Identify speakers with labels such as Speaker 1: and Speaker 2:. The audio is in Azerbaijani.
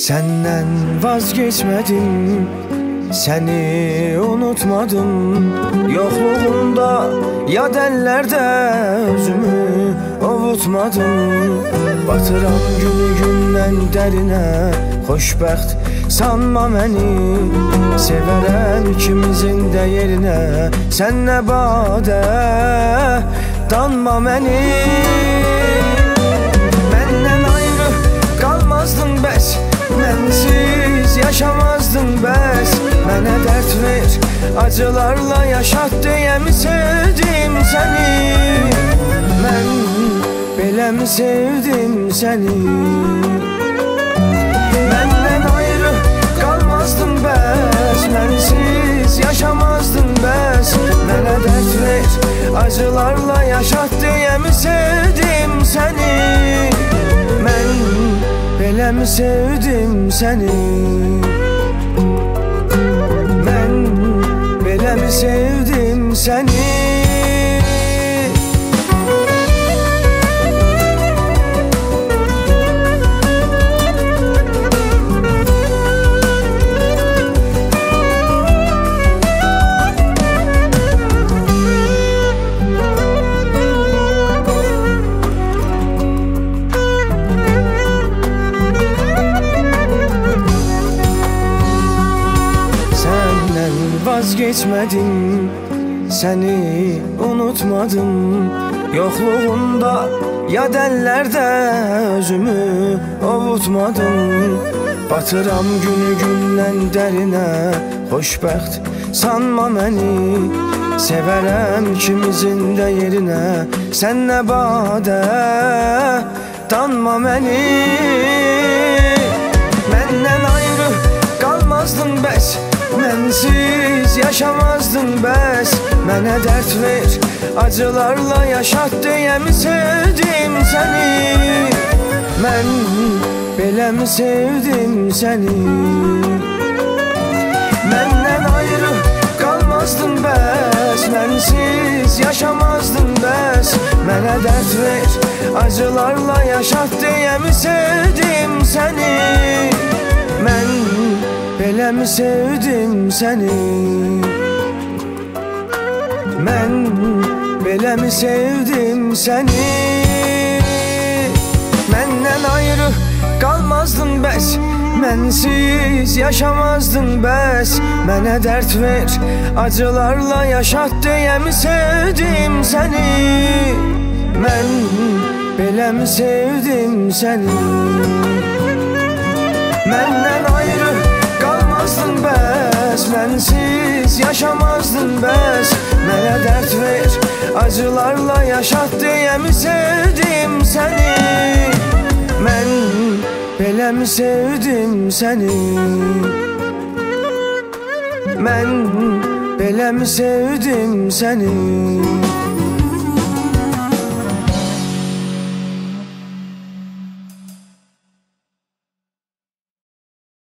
Speaker 1: Senden vazgeçmedim, seni unutmadım. Yokluğunda yad ellerde özümü ovutmadım. Batıram günü gündən dərinə, xoşbəxt sanma məni. Severəm ikimizin də yerinə, sən nə badə danma məni. Məndən ayrı qalmazdın bəs, mənsiz yaşamazdın bəs. Mənə dərd ver, acılarla yaşat deyəmi sevdim səni. Mən beləmi sevdim səni. Məndən ayrı qalmazdın bəs, mənsiz yaşamazdın bəs. Mənə dərd ver, acılarla yaşat deyəmi sevdim səni. Mən beləmi sevdim səni. Mən beləmi sevdim səni. Vazgeçmedim, seni unutmadım. Yokluğunda yad ellerde özümü ovutmadım. Batıram günü gündən dərinə, xoşbəxt sanma məni. Severəm ikimizin də yerinə, sən nə badə danma məni. Məndən ayrı qalmazdın bəs, mənsiz yaşamazdın bəs. Mənə dərd ver, acılarla yaşat deyəmi sevdim səni. Mən beləmi sevdim səni. Məndən ayrı qalmazdın bəs, mənsiz yaşamazdın bəs. Mənə dərd ver, acılarla yaşat deyəmi sevdim səni. Mən beləmi sevdim səni. Mən beləmi sevdim səni. Məndən ayrı qalmazdın bəs, mənsiz yaşamazdın bəs. Mənə dərd ver, acılarla yaşat deyəmi sevdim səni. Mən beləmi sevdim səni. Məndən ayrı qalmazdın bəs, mənsiz yaşamazdın bəs. Mənə dərd ver, acılarla yaşat deyəmi sevdim səni. Mən beləmi sevdim səni. Mən beləmi sevdim səni.